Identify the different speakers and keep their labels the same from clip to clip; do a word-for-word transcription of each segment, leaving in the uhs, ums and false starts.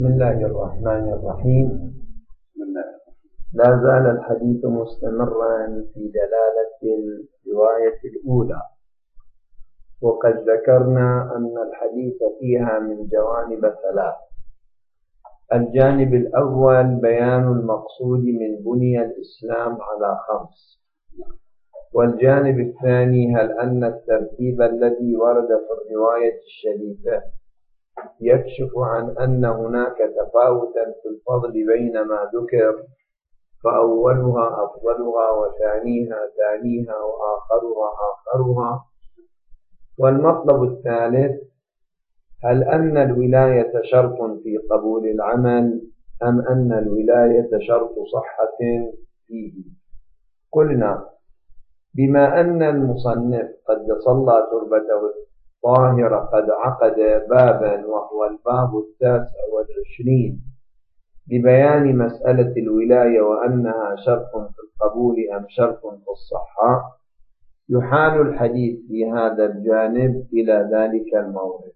Speaker 1: بسم الله الرحمن الرحيم. لا زال الحديث مستمرا في دلالة الرواية الأولى، وقد ذكرنا أن الحديث فيها من جوانب ثلاث. الجانب الأول بيان المقصود من بني الإسلام على خمس، والجانب الثاني هل أن الترتيب الذي ورد في الرواية الشريفة يكشف عن أن هناك تفاوتا في الفضل بين ما ذكر، فأولها أفضلها وثانيها ثانيها وآخرها آخرها. والمطلب الثالث هل أن الولاية شرط في قبول العمل أم أن الولاية شرط صحة فيه. قلنا بما أن المصنف قد صلى تربته الطاهرة قد عقد بابا وهو الباب التاسع والعشرين ببيان مسألة الولاية وأنها شرط في القبول أم شرط في الصحة، يحال الحديث في هذا الجانب إلى ذلك المورد.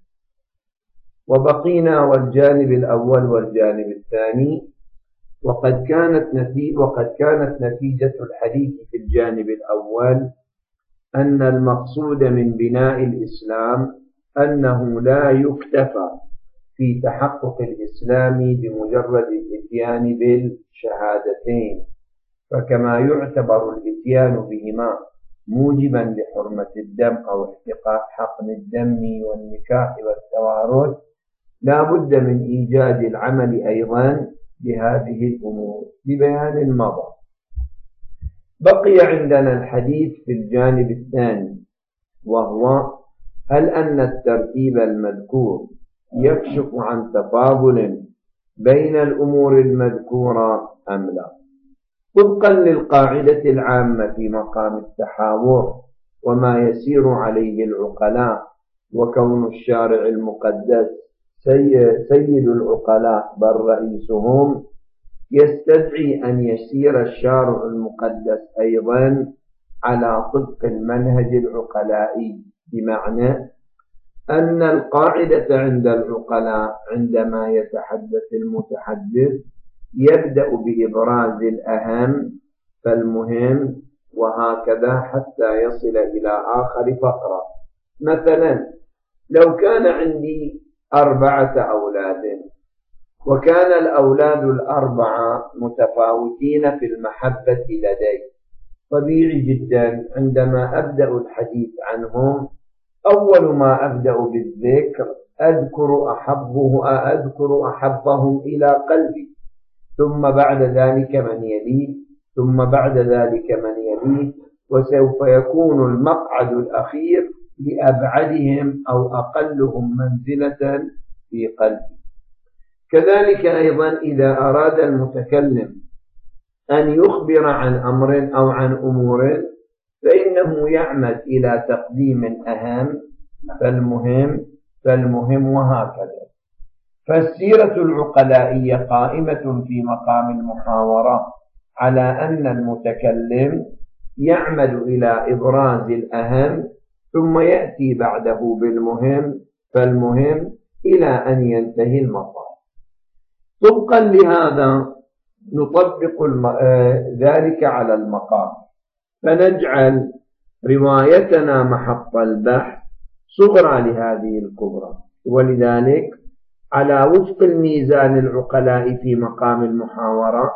Speaker 1: وبقينا والجانب الأول والجانب الثاني، وقد كانت نتيجة وقد كانت نتيجة الحديث في الجانب الأول أن المقصود من بناء الإسلام أنه لا يكتفى في تحقق الإسلام بمجرد الإتيان بالشهادتين، فكما يعتبر الإتيان بهما موجبا لحرمة الدم أو احتقاق حقن الدم والنكاح والتوارث، لا بد من إيجاد العمل أيضا بهذه الأمور ببيان المضى. بقي عندنا الحديث في الجانب الثاني، وهو هل أن الترتيب المذكور يكشف عن تفاضل بين الأمور المذكورة أم لا، طبقا للقاعدة العامة في مقام التحاور وما يسير عليه العقلاء، وكون الشارع المقدس سيد العقلاء بل رئيسهم، يستدعي أن يسير الشارع المقدس أيضا على طبق المنهج العقلائي، بمعنى أن القاعدة عند العقلاء عندما يتحدث المتحدث يبدأ بإبراز الأهم فالمهم، وهكذا حتى يصل إلى آخر فقرة. مثلا لو كان عندي أربعة أولاد وكان الأولاد الأربعة متفاوتين في المحبة لدي، طبيعي جدا عندما أبدأ الحديث عنهم أول ما أبدأ بالذكر أذكر أحبه أذكر أحبهم إلى قلبي، ثم بعد ذلك من يليه، ثم بعد ذلك من يليه، وسوف يكون المقعد الأخير لأبعدهم أو أقلهم منزلة في قلبي. كذلك أيضا إذا أراد المتكلم أن يخبر عن أمر أو عن أمور فإنه يعمد إلى تقديم الأهم فالمهم فالمهم وهكذا. فالسيرة العقلائية قائمة في مقام المحاورة على أن المتكلم يعمد إلى إبراز الأهم ثم يأتي بعده بالمهم فالمهم إلى أن ينتهي المطاف. طبقا لهذا نطبق ذلك على المقام، فنجعل روايتنا محط البحث صغرى لهذه الكبرى، ولذلك على وفق الميزان العقلاء في مقام المحاورة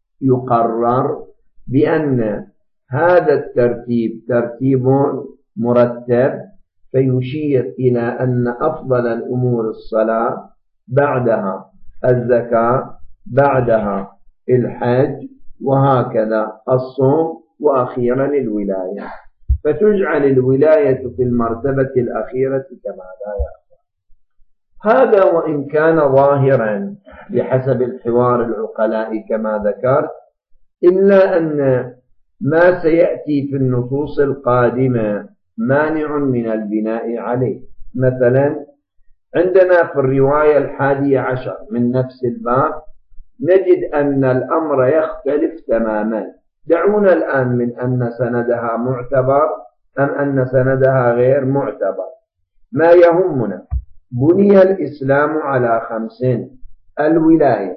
Speaker 1: يقرر بأن هذا الترتيب ترتيب مرتب، فيشير إلى أن أفضل الأمور الصلاة، بعدها الزكاة، بعدها الحج، وهكذا الصوم، وأخيرا الولاية، فتجعل الولاية في المرتبة الأخيرة كما لا يخفى. هذا وإن كان ظاهرا بحسب الحوار العقلاء كما ذكرت، إلا أن ما سيأتي في النصوص القادمة مانع من البناء عليه. مثلا عندنا في الرواية الحادية عشر من نفس الباب نجد أن الأمر يختلف تماما. دعونا الآن من أن سندها معتبر أم أن سندها غير معتبر، ما يهمنا بني الإسلام على خمس: الولاية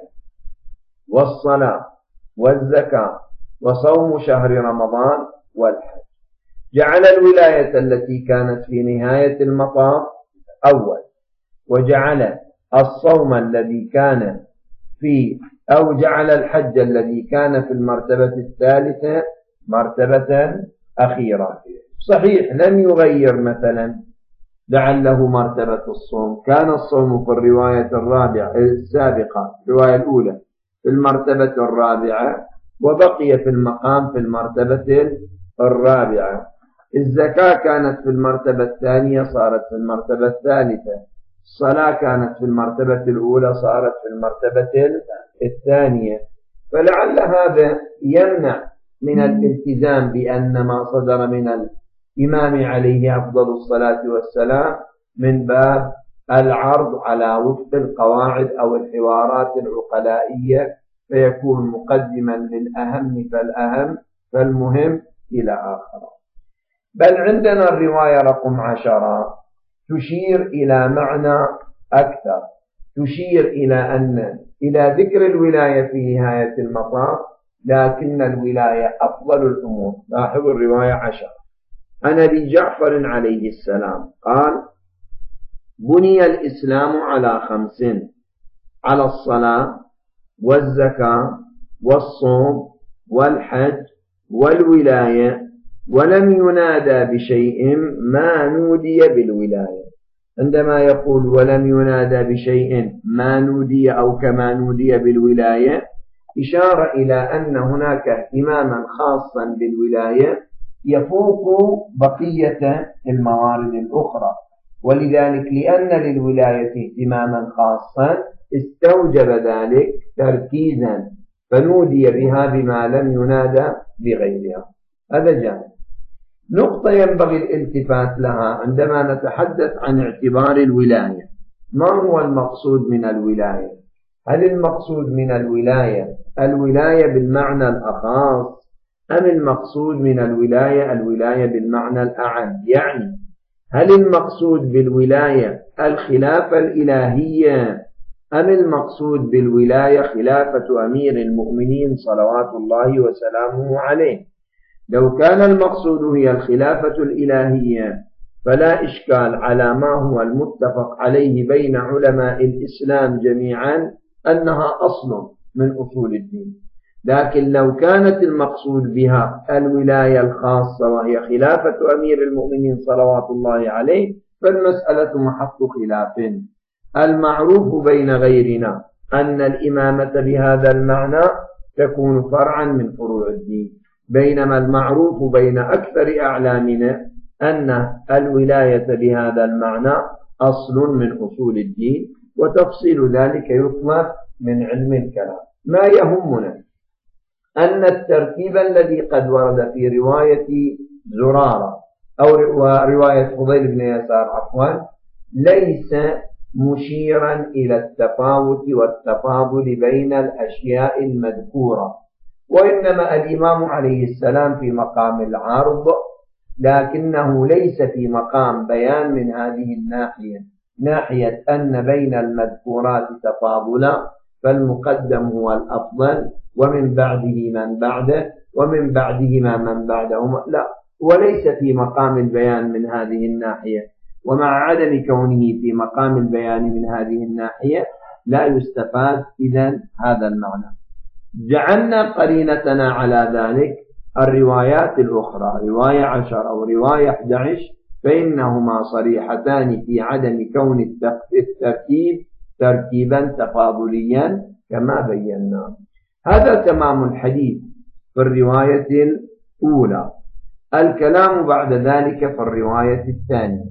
Speaker 1: والصلاة والزكاة وصوم شهر رمضان والحج. جعل الولاية التي كانت في نهاية المطاف أول، وجعل الصوم الذي كان في أو جعل الحج الذي كان في المرتبة الثالثة مرتبة أخيرة. صحيح لم يغير مثلا جعل له مرتبة الصوم، كان الصوم في الرواية الرابعة السابقة الرواية الأولى في المرتبة الرابعة وبقي في المقام في المرتبة الرابعة. الزكاة كانت في المرتبة الثانية صارت في المرتبة الثالثة. الصلاة كانت في المرتبة الأولى صارت في المرتبة الثانية. فلعل هذا يمنع من الالتزام بأن ما صدر من الإمام عليه أفضل الصلاة والسلام من باب العرض على وفق القواعد أو الحوارات العقلائية، فيكون مقدما للأهم فالأهم فالمهم إلى آخره. بل عندنا الرواية رقم عشرة تشير إلى معنى أكثر، تشير إلى أن إلى ذكر الولاية في نهاية المطاف، لكن الولاية أفضل الأمور. لاحظوا الرواية عشرة: أنا لجعفر عليه السلام قال: بني الإسلام على خمس: على الصلاة والزكاة والصوم والحج والولاية، ولم ينادى بشيء ما نودي بالولاية. عندما يقول ولم ينادى بشيء ما نودي أو كما نودي بالولاية، إشارة إلى أن هناك اهتماما خاصا بالولاية يفوق بقية الموارد الأخرى، ولذلك لأن للولاية اهتماما خاصا استوجب ذلك تركيزا، فنودي بها بما لم ينادى بغيرها. هذا جانب. نقطة ينبغي الالتفات لها عندما نتحدث عن اعتبار الولاية: ما هو المقصود من الولاية؟ هل المقصود من الولاية الولاية بالمعنى الأخص، أم المقصود من الولاية الولاية بالمعنى الأعم؟ يعني هل المقصود بالولاية الخلافة الإلهية، أم المقصود بالولاية خلافة أمير المؤمنين صلوات الله وسلامه عليه؟ لو كان المقصود هي الخلافة الإلهية فلا إشكال على ما هو المتفق عليه بين علماء الإسلام جميعا أنها أصل من أصول الدين. لكن لو كانت المقصود بها الولاية الخاصة وهي خلافة أمير المؤمنين صلوات الله عليه فالمسألة محط خلاف. المعروف بين غيرنا أن الإمامة بهذا المعنى تكون فرعا من فروع الدين، بينما المعروف بين أكثر أعلامنا أن الولاية بهذا المعنى أصل من أصول الدين، وتفصيل ذلك يطلب من علم الكلام. ما يهمنا أن الترتيب الذي قد ورد في رواية زرارة أو رواية فضيل بن يسار عفوا ليس مشيرا إلى التفاوت والتفاضل بين الأشياء المذكورة، وإنما الإمام عليه السلام في مقام العرض، لكنه ليس في مقام بيان من هذه الناحية، ناحية أن بين المذكورات تفاضلا فالمقدم هو الأفضل ومن بعده من بعده ومن بعدهما من بعدهما، لا، وليس في مقام البيان من هذه الناحية. ومع عدم كونه في مقام البيان من هذه الناحية لا يستفاد إذن هذا المعنى. جعلنا قرينتنا على ذلك الروايات الأخرى، رواية عشر أو رواية أحد عشر، فإنهما صريحتان في عدم كون الترتيب ترتيبا تفاضليا كما بينا. هذا تمام الحديث في الرواية الأولى. الكلام بعد ذلك في الرواية الثانية.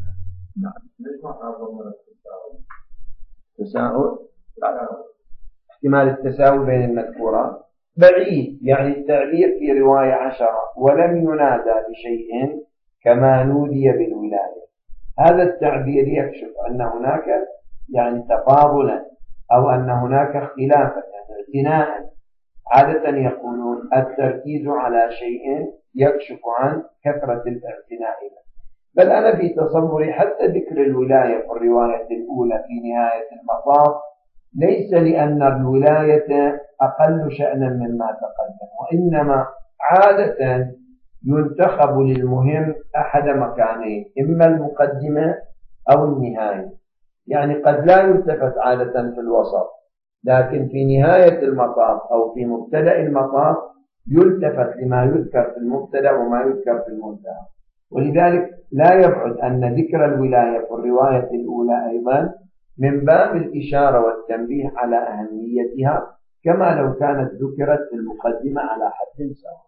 Speaker 1: تساؤل؟ احتمال التساوي بين المذكورات بعيد، يعني التعبير في رواية عشرة ولم ينادى بشيء كما نودي بالولاية، هذا التعبير يكشف أن هناك يعني تفاضلا أو أن هناك اختلافا، يعني اعتناء. عادة يقولون التركيز على شيء يكشف عن كثرة الاعتناء به. بل أنا في تصوري حتى ذكر الولاية في الرواية الأولى في نهاية المطاف ليس لأن الولاية أقل شأنا مما تقدم، وإنما عادة ينتخب للمهم أحد مكانين، إما المقدمة أو النهاية. يعني قد لا يلتفت عادة في الوسط، لكن في نهاية المطاف أو في مبتدأ المطاف يلتفت لما يذكر في المبتدأ وما يذكر في المنتهى. ولذلك لا يبعد أن ذكر الولاية في الرواية الأولى أيضا من باب الإشارة والتنبيه على أهميتها، كما لو كانت ذكرت في المقدمة على حد سواء.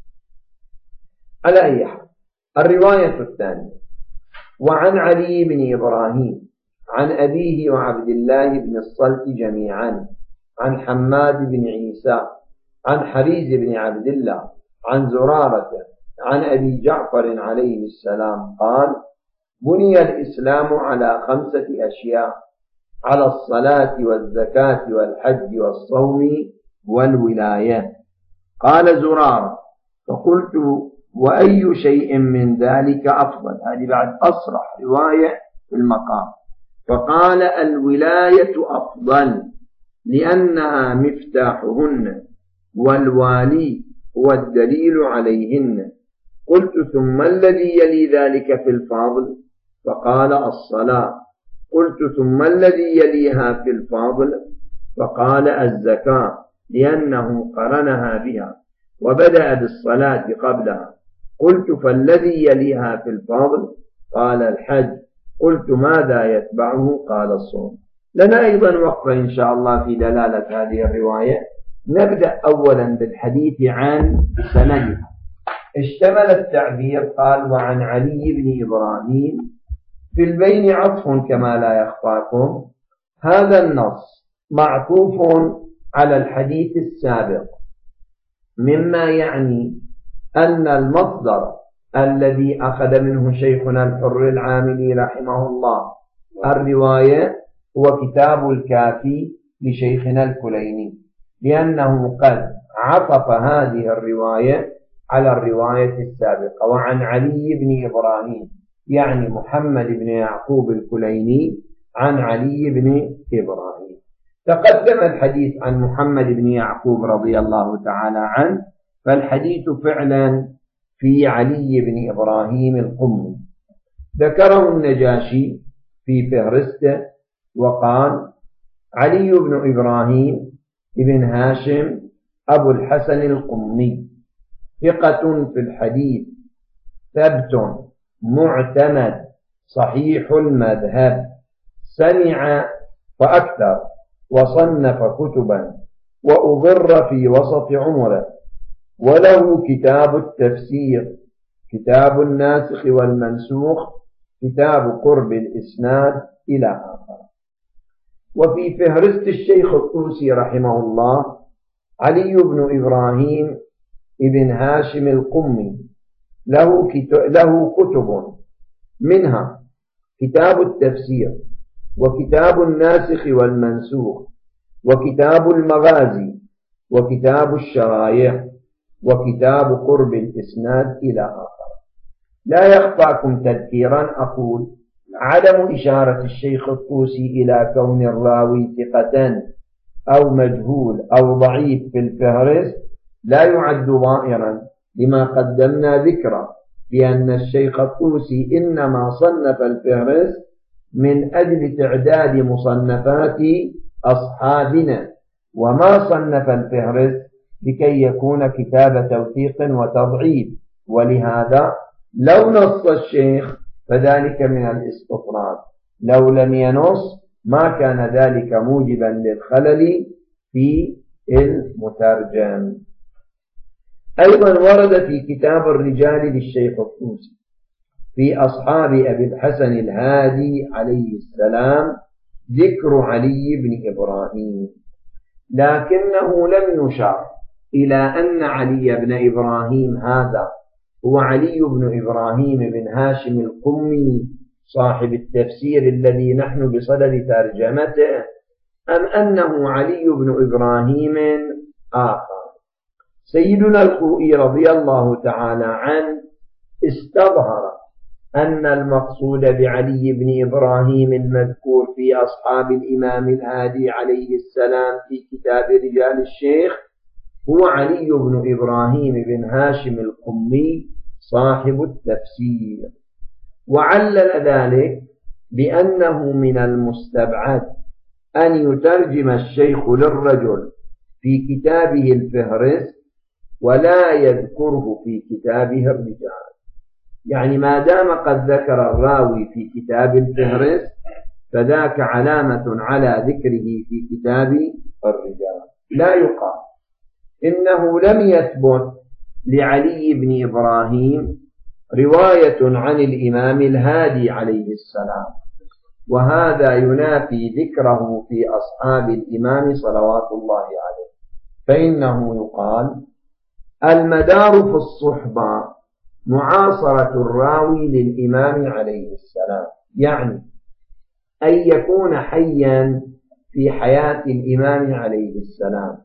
Speaker 1: على أي حال، الرواية الثانية: وعن علي بن إبراهيم عن أبيه وعبد الله بن الصلت جميعا عن حماد بن عيسى عن حريز بن عبد الله عن زرارة عن أبي جعفر عليه السلام قال: بني الإسلام على خمسة أشياء: على الصلاة والزكاة والحج والصوم والولاية. قال زرارة: فقلت: وأي شيء من ذلك أفضل؟ هذه بعد أصرح رواية في المقام. فقال: الولاية أفضل لأنها مفتاحهن، والوالي هو الدليل عليهن. قلت: ثم الذي يلي ذلك في الفاضل؟ فقال: الصلاة. قلت: ثم الذي يليها في الفاضل؟ فقال: الزكاة، لأنه قرنها بها وبدأ بالصلاة قبلها. قلت: فالذي يليها في الفاضل؟ قال: الحج. قلت: ماذا يتبعه؟ قال: الصوم. لنا أيضا وقفة إن شاء الله في دلالة هذه الرواية. نبدأ أولا بالحديث عن سندها. اشتمل التعبير قال: وعن علي بن إبراهيم، في البين عطف كما لا يخفاكم. هذا النص معطوف على الحديث السابق، مما يعني أن المصدر الذي أخذ منه شيخنا الحر العاملي رحمه الله الرواية هو كتاب الكافي لشيخنا الكليني، لأنه قد عطف هذه الرواية على الرواية السابقة. وعن علي بن إبراهيم يعني محمد بن يعقوب الكليني عن علي بن إبراهيم. تقدم الحديث عن محمد بن يعقوب رضي الله تعالى عنه، فالحديث فعلا في علي بن إبراهيم القمي. ذكره النجاشي في فهرسته وقال: علي بن إبراهيم ابن هاشم أبو الحسن القمي، ثقة في الحديث، ثبت معتمد، صحيح المذهب، سمع فأكثر، وصنف كتبا، وأضر في وسط عمره، وله كتاب التفسير، كتاب الناسخ والمنسوخ، كتاب قرب الإسناد، إلى آخر. وفي فهرست الشيخ الطوسي رحمه الله: علي بن إبراهيم ابن هاشم القمي له له كتب، منها كتاب التفسير، وكتاب الناسخ والمنسوخ، وكتاب المغازي، وكتاب الشرائع، وكتاب قرب الإسناد، إلى آخر. لا يخفاكم تذكيرا أقول: عدم إشارة الشيخ الطوسي إلى كون الراوي ثقة أو مجهول أو ضعيف في الفهرست لا يعد ظاهرا لما قدمنا ذكره، لأن الشيخ الطوسي إنما صنف الفهرست من أجل تعداد مصنفات أصحابنا، وما صنف الفهرست لكي يكون كتاب توثيق وتضعيف. ولهذا لو نص الشيخ فذلك من الاستطراد، لو لم ينص ما كان ذلك موجبا للخلل في المترجم. أيضا ورد في كتاب الرجال للشيخ الطوسي في أصحاب أبي الحسن الهادي عليه السلام ذكر علي بن إبراهيم، لكنه لم يشار إلى أن علي بن إبراهيم هذا هو علي بن إبراهيم بن هاشم القمي صاحب التفسير الذي نحن بصدد ترجمته، أم أنه علي بن إبراهيم آخر. سيدنا الخوئي رضي الله تعالى عنه استظهر أن المقصود بعلي بن إبراهيم المذكور في أصحاب الإمام الهادي عليه السلام في كتاب رجال الشيخ هو علي بن إبراهيم بن هاشم القمي صاحب التفسير. وعلل ذلك بأنه من المستبعد أن يترجم الشيخ للرجل في كتابه الفهرست ولا يذكره في كتابه الرجال، يعني ما دام قد ذكر الراوي في كتاب الفهرست فذاك علامة على ذكره في كتاب الرجال. لا يقال إنه لم يثبت لعلي بن إبراهيم رواية عن الإمام الهادي عليه السلام، وهذا ينافي ذكره في أصحاب الإمام صلوات الله عليه، فإنه يقال المدار في الصحبة معاصرة الراوي للإمام عليه السلام، يعني أن يكون حيا في حياة الإمام عليه السلام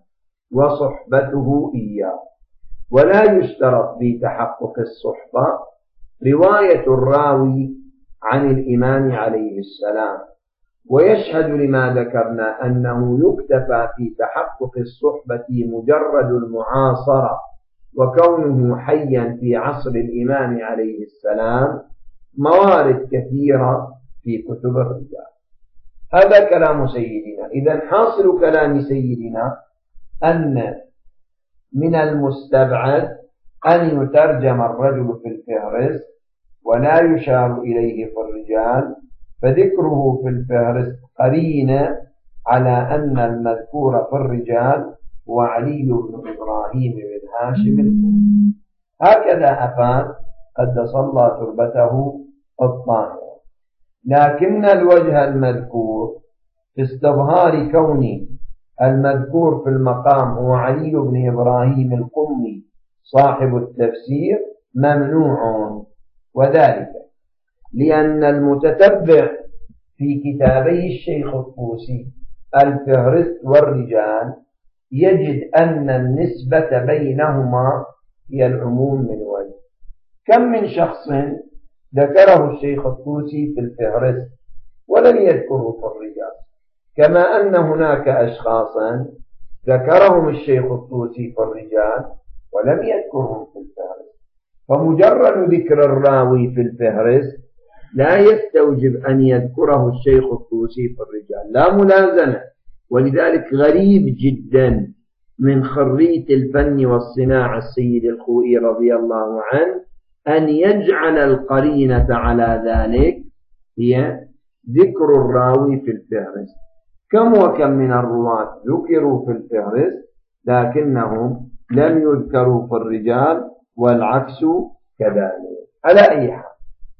Speaker 1: وصحبته إياه. ولا يشترط في تحقق الصحبة رواية الراوي عن الإمام عليه السلام، ويشهد لما ذكرنا أنه يكتفى في تحقق الصحبة مجرد المعاصرة وكونه حيا في عصر الإمام عليه السلام موارد كثيرة في كتب الرجال. هذا كلام سيدنا. إذن حاصل كلام سيدنا أن من المستبعد أن يترجم الرجل في الفهرست ولا يشار إليه في الرجال، فذكره في الفهرست قرينة على أن المذكور في الرجال هو علي بن إبراهيم بن هاشم القمي. هكذا أفاد قدس الله تربته الطاهرة. لكن الوجه المذكور في استظهار كون المذكور في المقام هو علي بن إبراهيم القمي صاحب التفسير ممنوع، وذلك لأن المتتبع في كتابي الشيخ الطوسي الفهرست والرجال يجد أن النسبة بينهما هي العموم من وجه. كم من شخص ذكره الشيخ الطوسي في الفهرست ولم يذكره في الرجال، كما أن هناك أشخاصا ذكرهم الشيخ الطوسي في الرجال ولم يذكرهم في الفهرست. فمجرد ذكر الراوي في الفهرست لا يستوجب أن يذكره الشيخ الطوسي في الرجال، لا ملازمة. ولذلك غريب جدا من خريط الفن والصناعة السيد الخوئي رضي الله عنه أن يجعل القرينة على ذلك هي ذكر الراوي في الفهرست. كم وكم من الرواة ذكروا في الفهرست لكنهم لم يذكروا في الرجال، والعكس كذلك. على أي حال،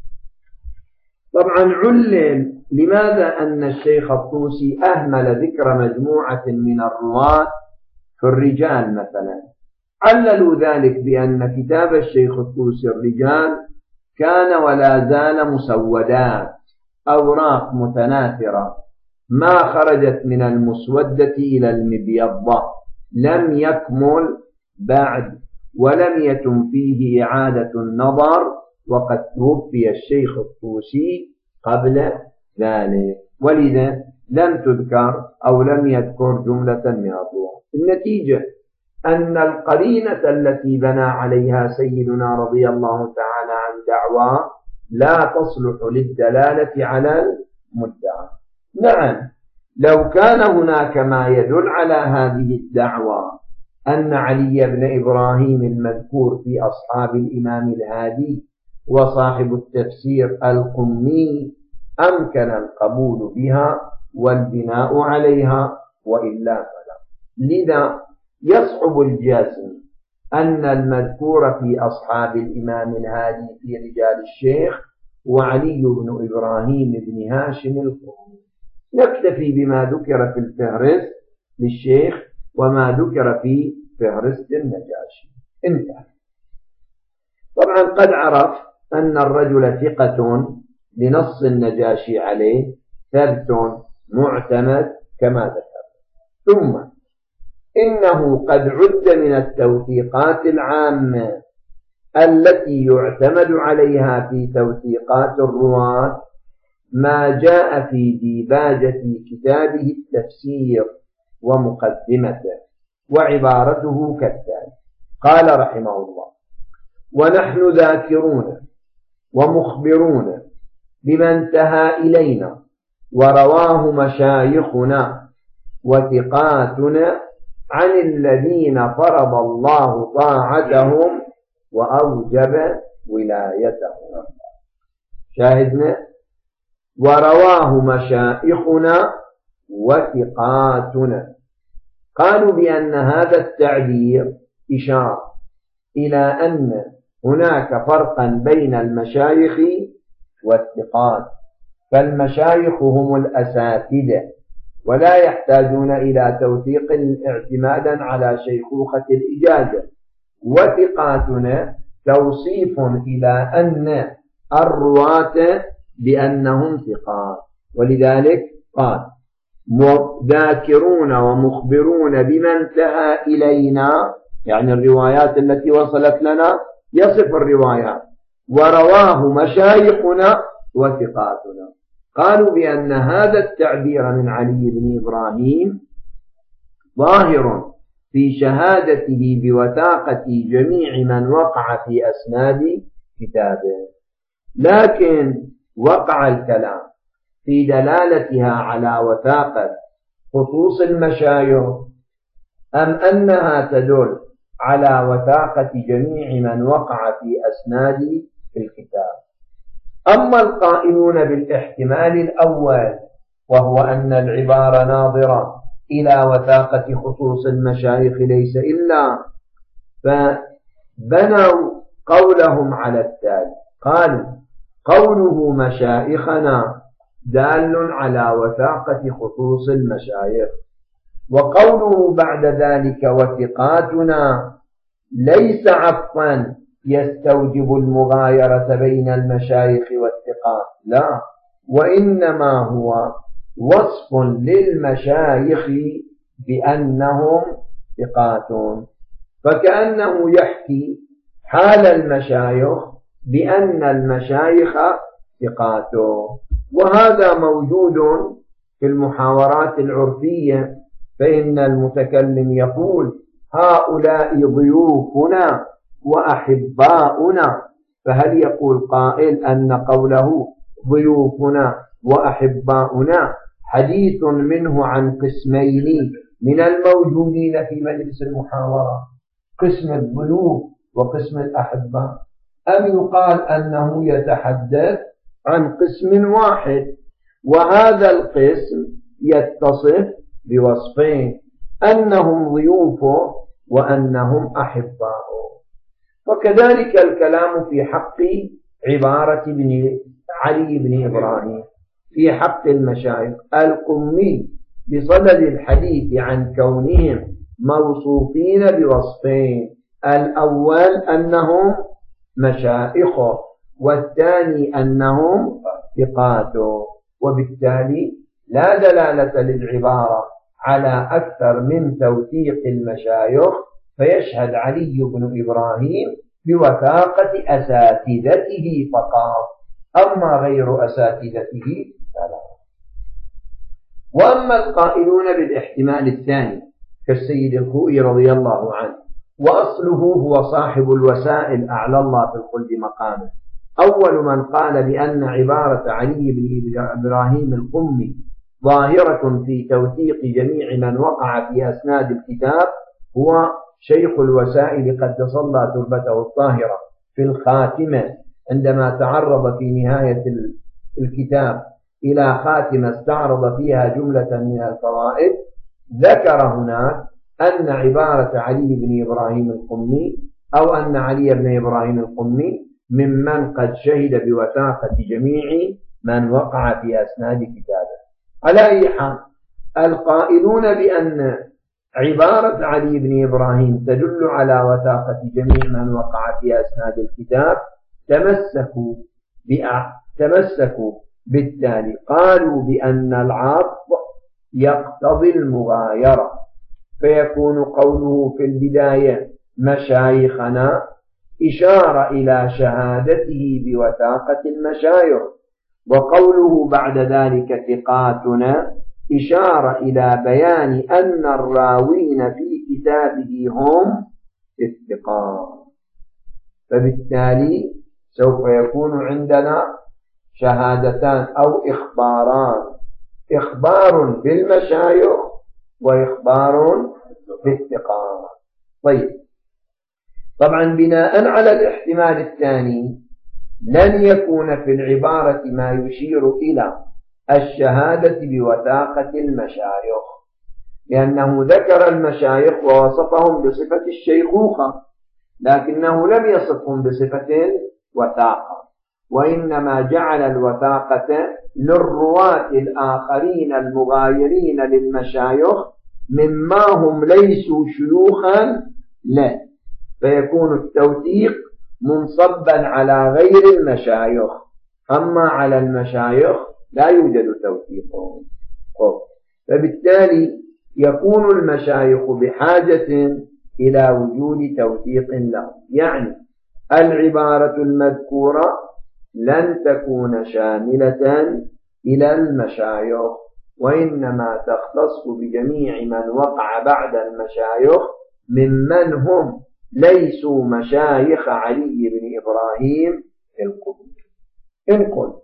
Speaker 1: طبعا علل لماذا أن الشيخ الطوسي أهمل ذكر مجموعة من الرواة في الرجال مثلا. عللوا ذلك بأن كتاب الشيخ الطوسي الرجال كان ولا زال مسودات، أوراق متناثرة ما خرجت من المسودة إلى المبيضة، لم يكمل بعد ولم يتم فيه إعادة النظر، وقد توفي الشيخ الطوسي قبل ذلك، ولذا لم تذكر أو لم يذكر جملة من الرواة. النتيجة أن القرينة التي بنى عليها سيدنا رضي الله تعالى عن دعواه لا تصلح للدلالة على المدعى. نعم، لو كان هناك ما يدل على هذه الدعوة أن علي بن إبراهيم المذكور في أصحاب الإمام الهادي وصاحب التفسير القمي أمكن القبول بها والبناء عليها، وإلا فلا. لذا يصعب الجزم أن المذكور في أصحاب الإمام الهادي في رجال الشيخ وعلي بن إبراهيم بن هاشم القمي. نكتفي بما ذكر في الفهرست للشيخ وما ذكر في فهرست النجاشي، انتهى. طبعا قد عرف أن الرجل ثقة لنص النجاشي عليه ثبت معتمد كما ذكر. ثم إنه قد عد من التوثيقات العامة التي يعتمد عليها في توثيقات الرواة ما جاء في ديباجة كتابه التفسير ومقدمته، وعبارته كالتالي: قال رحمه الله: ونحن ذاكرون ومخبرون بما انتهى إلينا ورواه مشايخنا وثقاتنا عن الذين فرض الله طاعتهم وأوجب ولايتهم. شاهدنا: ورواه مشايخنا وثقاتنا. قالوا بأن هذا التعبير إشارة إلى أن هناك فرقا بين المشايخ والثقات، فالمشايخ هم الأساتذة ولا يحتاجون إلى توثيق اعتمادا على شيخوخة الإجازة، وثقاتنا توصيف إلى أن الرواة بأنهم ثقات. ولذلك قال: ذاكرون ومخبرون بما انتهى إلينا، يعني الروايات التي وصلت لنا يصف الروايات، ورواه مشايخنا وثقاتنا. قالوا بأن هذا التعبير من علي بن إبراهيم ظاهر في شهادته بوثاقة جميع من وقع في أسناد كتابه، لكن وقع الكلام في دلالتها على وثاقة خصوص المشايخ أم أنها تدل على وثاقة جميع من وقع في أسناد الكتاب. أما القائلون بالاحتمال الأول وهو أن العبارة ناظرة إلى وثاقة خصوص المشايخ ليس إلا، فبنوا قولهم على التالي: قالوا قوله مشايخنا دال على وثاقة خصوص المشايخ، وقوله بعد ذلك وثقاتنا ليس عطفا يستوجب المغايرة بين المشايخ والثقات، لا، وإنما هو وصف للمشايخ بأنهم ثقات، فكأنه يحكي حال المشايخ بأن المشايخ ثقات. وهذا موجود في المحاورات العرفية، فإن المتكلم يقول: هؤلاء ضيوفنا وأحباؤنا، فهل يقول قائل أن قوله ضيوفنا وأحباؤنا حديث منه عن قسمين من الموجودين في مجلس المحاورة، قسم الضيوف وقسم الأحباء، أم يقال أنه يتحدث عن قسم واحد، وهذا القسم يتصف بوصفين: أنهم ضيوفه وأنهم أحباؤه. وكذلك الكلام في حق عبارة بن علي بن إبراهيم في حق المشايخ القمي بصدد الحديث عن كونهم موصوفين بوصفين: الأول أنهم مشايخه، والثاني أنهم ثقاته. وبالتالي لا دلالة للعبارة على أكثر من توثيق المشايخ، فيشهد علي بن إبراهيم بوثاقة أساتذته فقط، أما غير أساتذته فلا. وأما القائلون بالاحتمال الثاني كالسيد الخوئي رضي الله عنه، وأصله هو صاحب الوسائل أعلى الله في الخلد مقامه، أول من قال بأن عبارة علي بن إبراهيم القمي ظاهرة في توثيق جميع من وقع في أسناد الكتاب هو شيخ الوسائل قدس الله تربته الطاهرة في الخاتمة، عندما تعرض في نهاية الكتاب إلى خاتمة استعرض فيها جملة من الفوائد، ذكر هناك أن عبارة علي بن إبراهيم القمي أو أن علي بن إبراهيم القمي ممن قد شهد بوثاقة جميع من وقع في أسناد كتابه. على أي حال، القائلون بأن عبارة علي بن إبراهيم تدل على وثاقة جميع من وقع في أسناد الكتاب تمسكوا تمسكوا بالتالي قالوا بأن العطف يقتضي المغايرة، فيكون قوله في البداية مشايخنا إشار إلى شهادته بوثاقة المشايخ، وقوله بعد ذلك ثقاتنا إشار إلى بيان أن الراوين في كتابه هم الثقات. فبالتالي سوف يكون عندنا شهادتان أو إخباران، إخبار بالمشايخ وإخبار بالثقات. طيب، طبعا بناء على الاحتمال الثاني لن يكون في العبارة ما يشير إلى الشهادة بوثاقة المشايخ، لأنه ذكر المشايخ ووصفهم بصفة الشيخوخة، لكنه لم يصفهم بصفة الوثاقة، وإنما جعل الوثاقة للرواة الآخرين المغايرين للمشايخ مما هم ليسوا شيوخا له، فيكون التوثيق منصبا على غير المشايخ، أما على المشايخ لا يوجد توثيقهم. فبالتالي يكون المشايخ بحاجة إلى وجود توثيق لهم، يعني العبارة المذكورة لن تكون شاملة إلى المشايخ، وإنما تختص بجميع من وقع بعد المشايخ ممن هم ليسوا مشايخ علي بن إبراهيم القمي. إن قلت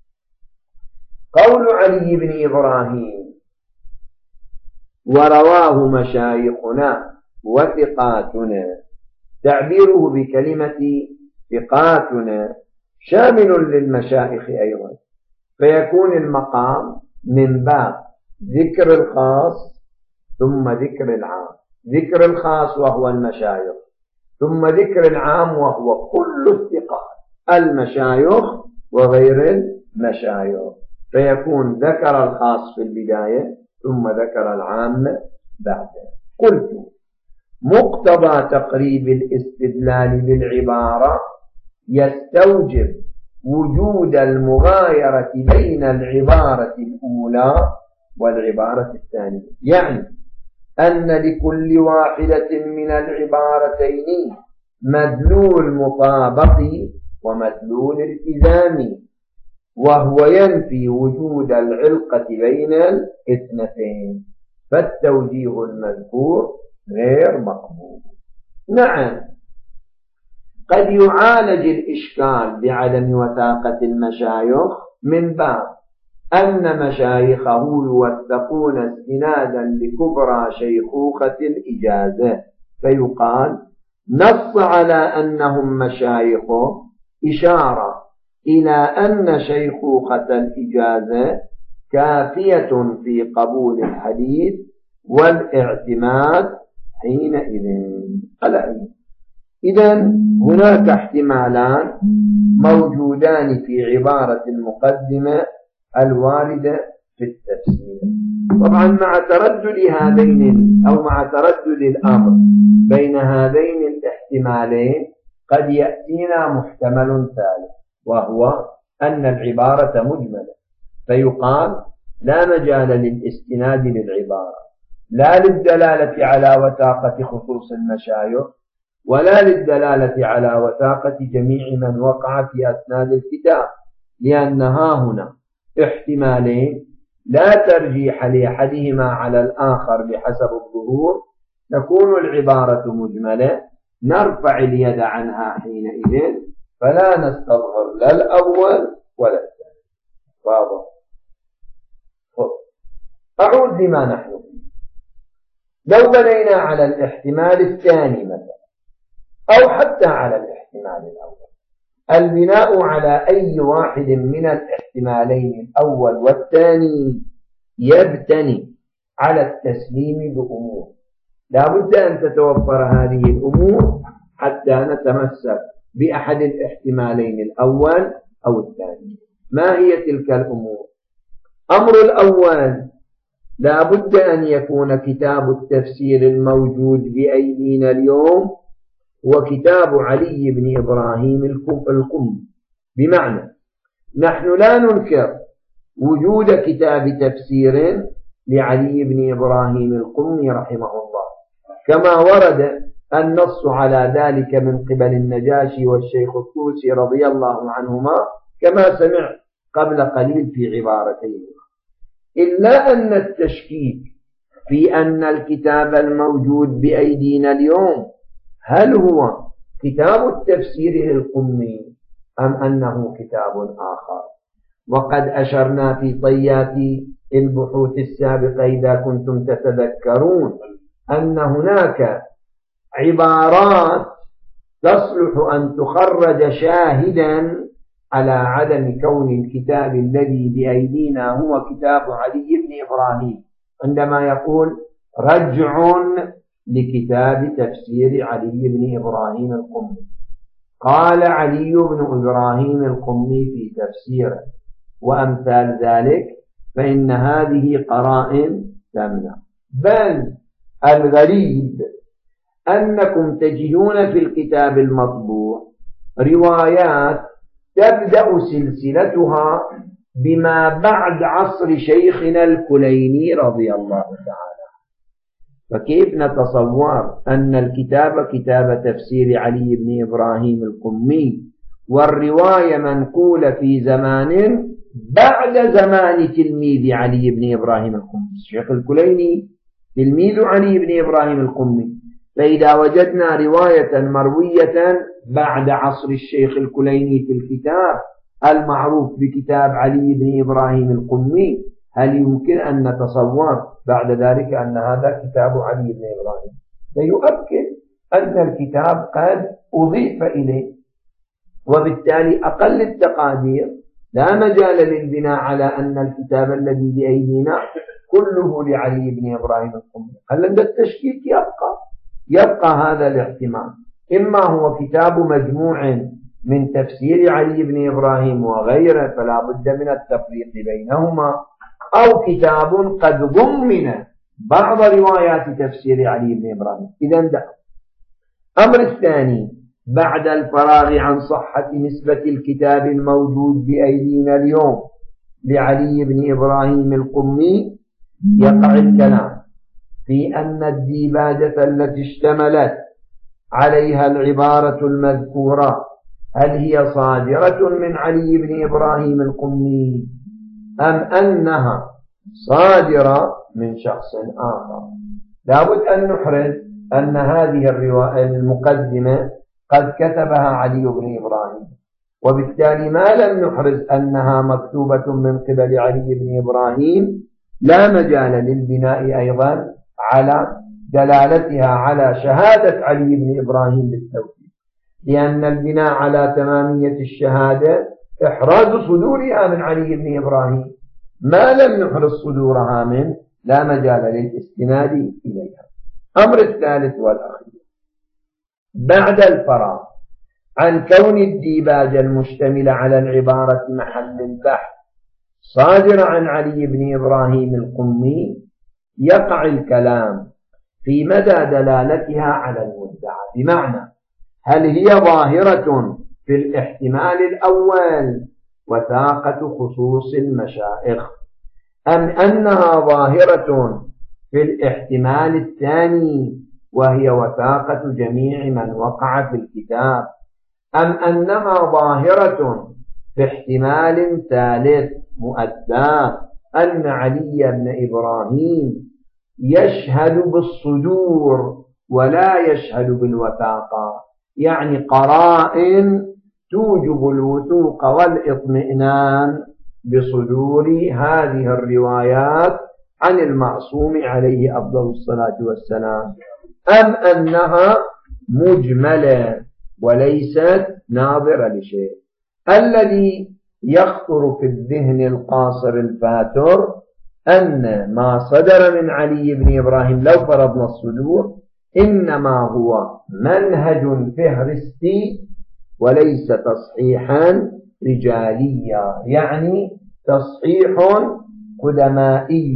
Speaker 1: قول علي بن إبراهيم ورواه مشايخنا وثقاتنا، تعبيره بكلمة ثقاتنا شامل للمشايخ أيضا، فيكون المقام من باب ذكر الخاص ثم ذكر العام، ذكر الخاص وهو المشايخ، ثم ذكر العام وهو كل الثقات المشايخ وغير المشايخ، فيكون ذكر الخاص في البداية ثم ذكر العام بعده. قلت مقتضى تقريب الاستدلال بالعبارة يستوجب وجود المغايرة بين العبارة الأولى والعبارة الثانية، يعني أن لكل واحدة من العبارتين مدلول مطابق ومدلول التزام، وهو ينفي وجود العلقة بين الاثنتين، فالتوجيه المذكور غير مقبول. نعم، قد يعالج الإشكال بعدم وثاقة المشايخ من باب أن مشايخه يوثقون استنادا لكبرى شيخوخة الإجازة، فيقال نص على أنهم مشايخه إشارة إلى أن شيخوخة الإجازة كافية في قبول الحديث والاعتماد حينئذ. إذن هناك احتمالان موجودان في عبارة المقدمة الواردة في التفسير. طبعا مع تردد هذين أو مع تردد الأمر بين هذين الاحتمالين قد يأتينا محتمل ثالث، وهو أن العبارة مجملة، فيقال لا مجال للاستناد للعبارة، لا للدلالة على وثاقة خصوص المشايخ ولا للدلالة على وثاقة جميع من وقع في أسناد الكتاب، لأنها هنا احتمالين لا ترجيح لأحدهما على الآخر بحسب الظهور، تكون العبارة مجملة نرفع اليد عنها حينئذ، فلا نستظهر لا الأول ولا الثاني. واضح؟ أعود لما نحن فيه. لو بنينا على الاحتمال الثاني مثلا أو حتى على الاحتمال الأول، البناء على أي واحد من الاحتمالين الأول والثاني يبتني على التسليم بأمور، لا بد أن تتوفر هذه الأمور حتى نتمسك بأحد الاحتمالين الأول أو الثاني. ما هي تلك الأمور؟ أمر الأول، لا بد أن يكون كتاب التفسير الموجود بأيدينا اليوم هو كتاب علي بن إبراهيم القمي، بمعنى نحن لا ننكر وجود كتاب تفسير لعلي بن إبراهيم القمي رحمه الله، كما ورد النص على ذلك من قبل النجاشي والشيخ الطوسي رضي الله عنهما كما سمعت قبل قليل في عبارتيهما، إلا أن التشكيك في أن الكتاب الموجود بأيدينا اليوم هل هو كتاب التفسير القمي أم أنه كتاب آخر. وقد أشرنا في طيات البحوث السابقة إذا كنتم تتذكرون أن هناك عبارات تصلح أن تخرج شاهدا على عدم كون الكتاب الذي بأيدينا هو كتاب علي بن إبراهيم، عندما يقول رجع لكتاب تفسير علي بن إبراهيم القمي، قال علي بن إبراهيم القمي في تفسيره وأمثال ذلك، فإن هذه قرائن تمنع. بل الغريب أنكم تجدون في الكتاب المطبوع روايات تبدأ سلسلتها بما بعد عصر شيخنا الكليني رضي الله تعالى. فكيف نتصور أن الكتاب كتاب تفسير علي بن إبراهيم القمي والرواية منقولة في زمان بعد زمان تلميذ علي بن إبراهيم القمي؟ الشيخ الكليني تلميذ علي بن إبراهيم القمي، فإذا وجدنا رواية مروية بعد عصر الشيخ الكليني في الكتاب المعروف بكتاب علي بن إبراهيم القمي، هل يمكن أن نتصور بعد ذلك أن هذا كتاب علي بن إبراهيم؟ فيؤكد أن الكتاب قد أضيف إليه، وبالتالي أقل التقادير لا مجال للبناء على أن الكتاب الذي بأيدينا كله لعلي بن إبراهيم القمي. هل عند التشكيك يبقى يبقى هذا الاحتمال، إما هو كتاب مجموع من تفسير علي بن إبراهيم وغيره فلا بد من التفريق بينهما، أو كتاب قد ضمن بعض روايات تفسير علي بن إبراهيم. إذن ده أمر الثاني بعد الفراغ عن صحة نسبة الكتاب الموجود بأيدينا اليوم لعلي بن إبراهيم القمي، يقع الكلام في أن الديباجة التي اشتملت عليها العبارة المذكورة هل هي صادرة من علي بن إبراهيم القمي أم أنها صادرة من شخص آخر. لابد أن نحرز أن هذه الرواية المقدمة قد كتبها علي بن إبراهيم، وبالتالي ما لم نحرز أنها مكتوبة من قبل علي بن إبراهيم لا مجال للبناء أيضا على دلالتها على شهادة علي بن إبراهيم بالتوحيد، لأن البناء على تمامية الشهادة إحراز صدورها من علي بن إبراهيم، ما لم نحرز صدورها من لا مجال للاستناد إليها. أمر الثالث والأخير بعد الفراغ عن كون الديباج المشتمل على العبارة محل البحث صادر عن علي بن إبراهيم القمي، يقع الكلام في مدى دلالتها على المدعى، بمعنى هل هي ظاهرة في الاحتمال الأول وثاقة خصوص المشائخ، أم أنها ظاهرة في الاحتمال الثاني وهي وثاقة جميع من وقع في الكتاب، أم أنها ظاهرة في احتمال ثالث مؤدى أن علي بن إبراهيم يشهد بالصدور ولا يشهد بالوثاقة، يعني قرائن توجب الوثوق والإطمئنان بصدور هذه الروايات عن المعصوم عليه أفضل الصلاة والسلام، أم أنها مجملة وليست ناظرة لشيء. الذي يخطر في الذهن القاصر الفاتر أن ما صدر من علي بن إبراهيم لو فرضنا الصدور إنما هو منهج فهرستي وليس تصحيحا رجاليا، يعني تصحيح قدمائي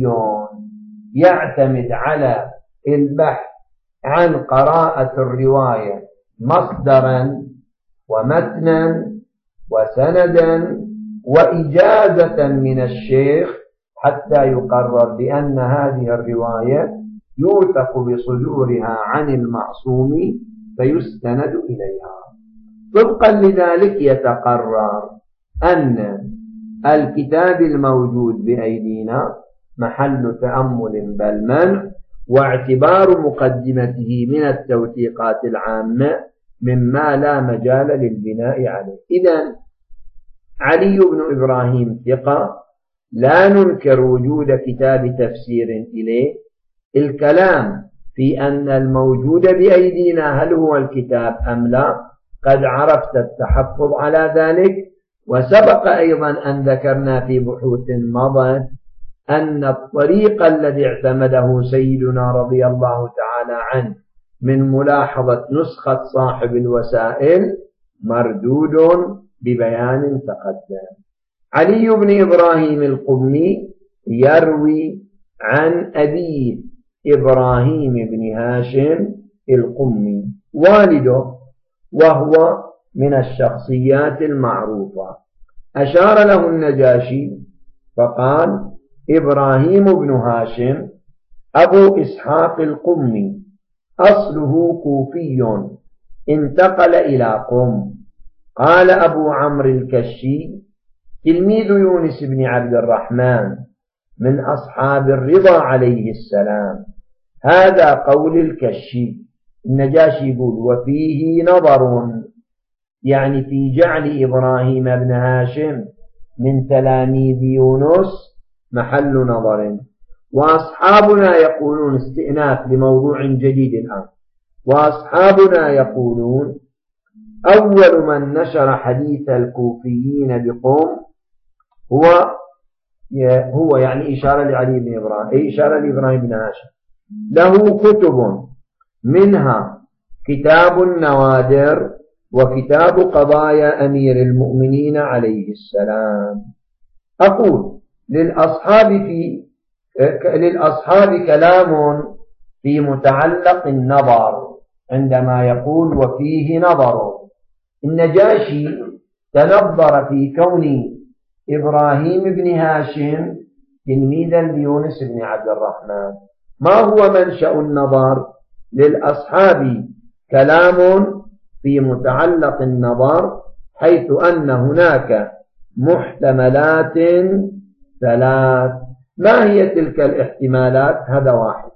Speaker 1: يعتمد على البحث عن قراءة الرواية مصدرا ومتنا وسندا وإجازة من الشيخ حتى يقرر بأن هذه الرواية يوثق بصدورها عن المعصوم فيستند إليها. طبقا لذلك يتقرر أن الكتاب الموجود بأيدينا محل تأمل بل منع، واعتبار مقدمته من التوثيقات العامة مما لا مجال للبناء عليه. إذن علي بن إبراهيم ثقة، لا ننكر وجود كتاب تفسير إليه. الكلام في أن الموجود بأيدينا هل هو الكتاب أم لا قد عرفت التحفظ على ذلك. وسبق أيضا أن ذكرنا في بحوث مضت أن الطريق الذي اعتمده سيدنا رضي الله تعالى عنه من ملاحظة نسخة صاحب الوسائل مردود ببيان تقدم. علي بن إبراهيم القمي يروي عن أبيه إبراهيم بن هاشم القمي والده، وهو من الشخصيات المعروفة. أشار له النجاشي فقال: إبراهيم بن هاشم أبو إسحاق القمي، أصله كوفي انتقل إلى قم. قال أبو عمرو الكشي تلميذ يونس بن عبد الرحمن من أصحاب الرضا عليه السلام. هذا قول الكشي. النجاشي يقول: وفيه نظر، يعني في جعل إبراهيم بن هاشم من تلاميذ يونس محل نظر. وأصحابنا يقولون استئناف لموضوع جديد الآن، وأصحابنا يقولون أول من نشر حديث الكوفيين بقوم هو هو يعني إشارة لعلي بن إبراهيم، أي إشارة لإبراهيم بن هاشم. له كتب منها كتاب النوادر وكتاب قضايا أمير المؤمنين عليه السلام. أقول للأصحاب في للأصحاب كلام في متعلق النظر عندما يقول وفيه نظر. النجاشي تنظر في كون إبراهيم بن هاشم تلميذا ليونس بن عبد الرحمن. ما هو منشأ النظر؟ للأصحاب كلام في متعلق النظر، حيث أن هناك محتملات ثلاث. ما هي تلك الاحتمالات؟ هذا واحد.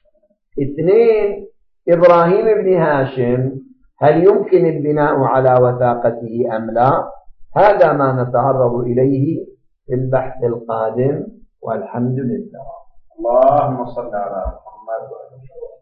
Speaker 1: اثنين، إبراهيم بن هاشم هل يمكن البناء على وثاقته أم لا؟ هذا ما نتعرض إليه في البحث القادم، والحمد لله.
Speaker 2: اللهم صل على محمد وعلى آله وصحبه.